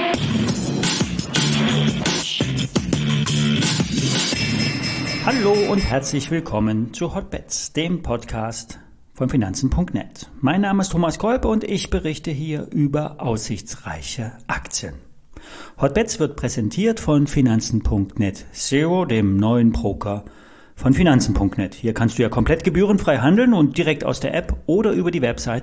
Hallo und herzlich willkommen zu Hotbets, dem Podcast von Finanzen.net. Mein Name ist Thomas Kolpe und ich berichte hier über aussichtsreiche Aktien. Hotbets wird präsentiert von Finanzen.net Zero, dem neuen Broker von Finanzen.net. Hier kannst du ja komplett gebührenfrei handeln und direkt aus der App oder über die Webseite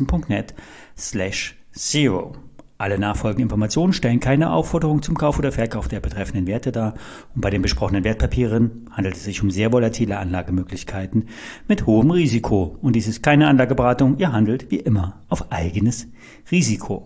finanzen.net/zero. Alle nachfolgenden Informationen stellen keine Aufforderung zum Kauf oder Verkauf der betreffenden Werte dar und bei den besprochenen Wertpapieren handelt es sich um sehr volatile Anlagemöglichkeiten mit hohem Risiko. Und dies ist keine Anlageberatung, ihr handelt wie immer auf eigenes Risiko.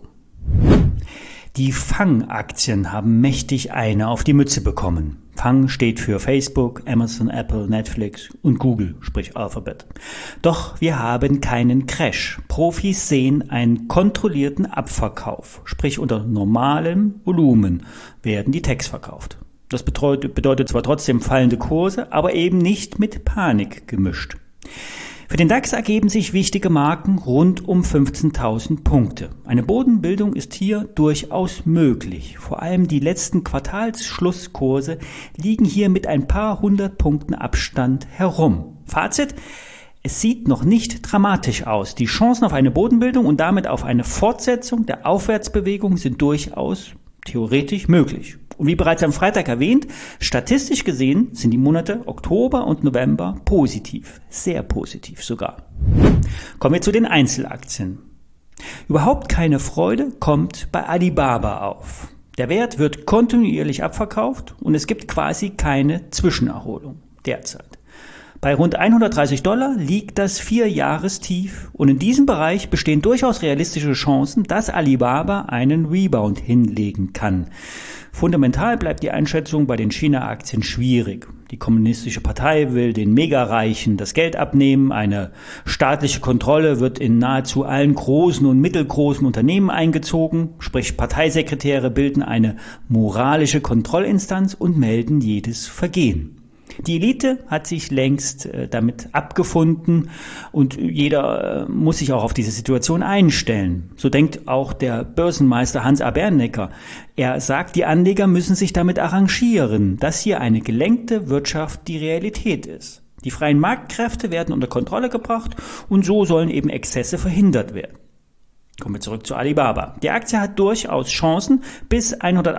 Die FANG-Aktien haben mächtig eine auf die Mütze bekommen. FANG steht für Facebook, Amazon, Apple, Netflix und Google, sprich Alphabet. Doch wir haben keinen Crash. Profis sehen einen kontrollierten Abverkauf, sprich unter normalem Volumen werden die Techs verkauft. Das bedeutet zwar trotzdem fallende Kurse, aber eben nicht mit Panik gemischt. Für den DAX ergeben sich wichtige Marken rund um 15.000 Punkte. Eine Bodenbildung ist hier durchaus möglich. Vor allem die letzten Quartalsschlusskurse liegen hier mit ein paar hundert Punkten Abstand herum. Fazit: Es sieht noch nicht dramatisch aus. Die Chancen auf eine Bodenbildung und damit auf eine Fortsetzung der Aufwärtsbewegung sind durchaus theoretisch möglich. Und wie bereits am Freitag erwähnt, statistisch gesehen sind die Monate Oktober und November positiv, sehr positiv sogar. Kommen wir zu den Einzelaktien. Überhaupt keine Freude kommt bei Alibaba auf. Der Wert wird kontinuierlich abverkauft und es gibt quasi keine Zwischenerholung derzeit. Bei rund $130 liegt das 4-Jahrestief und in diesem Bereich bestehen durchaus realistische Chancen, dass Alibaba einen Rebound hinlegen kann. Fundamental bleibt die Einschätzung bei den China-Aktien schwierig. Die Kommunistische Partei will den Megareichen das Geld abnehmen, eine staatliche Kontrolle wird in nahezu allen großen und mittelgroßen Unternehmen eingezogen, sprich Parteisekretäre bilden eine moralische Kontrollinstanz und melden jedes Vergehen. Die Elite hat sich längst damit abgefunden und jeder muss sich auch auf diese Situation einstellen. So denkt auch der Börsenmeister Hans A. Bernecker. Er sagt, die Anleger müssen sich damit arrangieren, dass hier eine gelenkte Wirtschaft die Realität ist. Die freien Marktkräfte werden unter Kontrolle gebracht und so sollen eben Exzesse verhindert werden. Kommen wir zurück zu Alibaba. Die Aktie hat durchaus Chancen, bis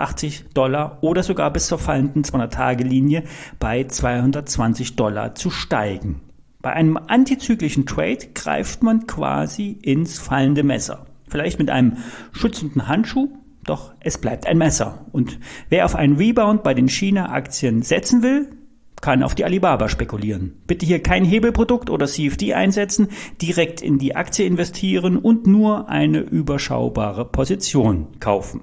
$180 oder sogar bis zur fallenden 200-Tage-Linie bei $220 zu steigen. Bei einem antizyklischen Trade greift man quasi ins fallende Messer. Vielleicht mit einem schützenden Handschuh, doch es bleibt ein Messer. Und wer auf einen Rebound bei den China-Aktien setzen will, kann auf die Alibaba spekulieren. Bitte hier kein Hebelprodukt oder CFD einsetzen, direkt in die Aktie investieren und nur eine überschaubare Position kaufen.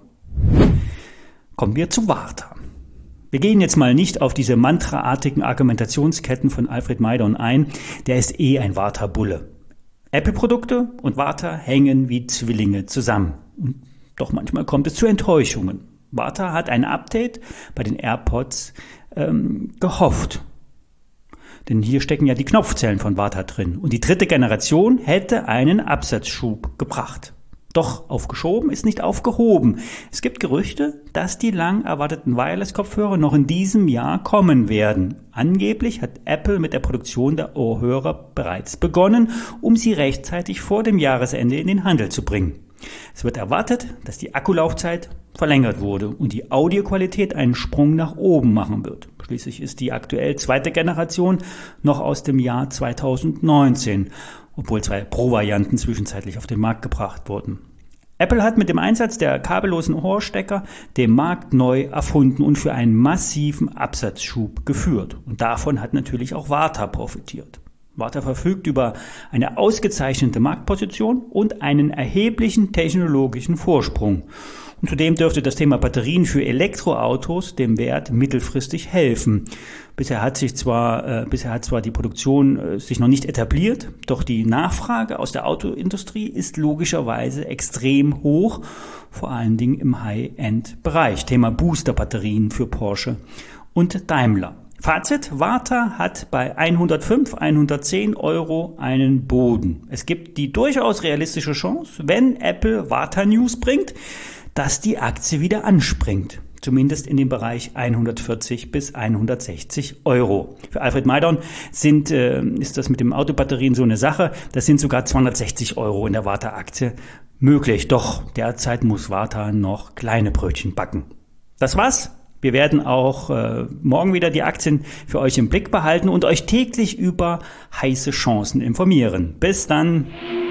Kommen wir zu Warta. Wir gehen jetzt mal nicht auf diese mantraartigen Argumentationsketten von Alfred Maidon ein, der ist ein Warta-Bulle. Apple-Produkte und Warta hängen wie Zwillinge zusammen. Und doch manchmal kommt es zu Enttäuschungen. Warta hat ein Update bei den AirPods gehofft. Denn hier stecken ja die Knopfzellen von Warta drin. Und die 3. Generation hätte einen Absatzschub gebracht. Doch aufgeschoben ist nicht aufgehoben. Es gibt Gerüchte, dass die lang erwarteten Wireless-Kopfhörer noch in diesem Jahr kommen werden. Angeblich hat Apple mit der Produktion der Ohrhörer bereits begonnen, um sie rechtzeitig vor dem Jahresende in den Handel zu bringen. Es wird erwartet, dass die Akkulaufzeit verlängert wurde und die Audioqualität einen Sprung nach oben machen wird. Schließlich ist die aktuell 2. Generation noch aus dem Jahr 2019, obwohl 2 Pro-Varianten zwischenzeitlich auf den Markt gebracht wurden. Apple hat mit dem Einsatz der kabellosen Ohrstecker den Markt neu erfunden und für einen massiven Absatzschub geführt. Und davon hat natürlich auch Warta profitiert. Warta verfügt über eine ausgezeichnete Marktposition und einen erheblichen technologischen Vorsprung. Und zudem dürfte das Thema Batterien für Elektroautos dem Wert mittelfristig helfen. Bisher hat zwar die Produktion sich noch nicht etabliert, doch die Nachfrage aus der Autoindustrie ist logischerweise extrem hoch, vor allen Dingen im High-End-Bereich. Thema Booster-Batterien für Porsche und Daimler. Fazit: Warta hat bei 105, 110 Euro einen Boden. Es gibt die durchaus realistische Chance, wenn Apple Warta News bringt, dass die Aktie wieder anspringt. Zumindest in dem Bereich 140 bis 160 Euro. Für Alfred Maidorn ist das mit den Autobatterien so eine Sache. Das sind sogar 260 Euro in der Varta-Aktie möglich. Doch derzeit muss Varta noch kleine Brötchen backen. Das war's. Wir werden auch morgen wieder die Aktien für euch im Blick behalten und euch täglich über heiße Chancen informieren. Bis dann.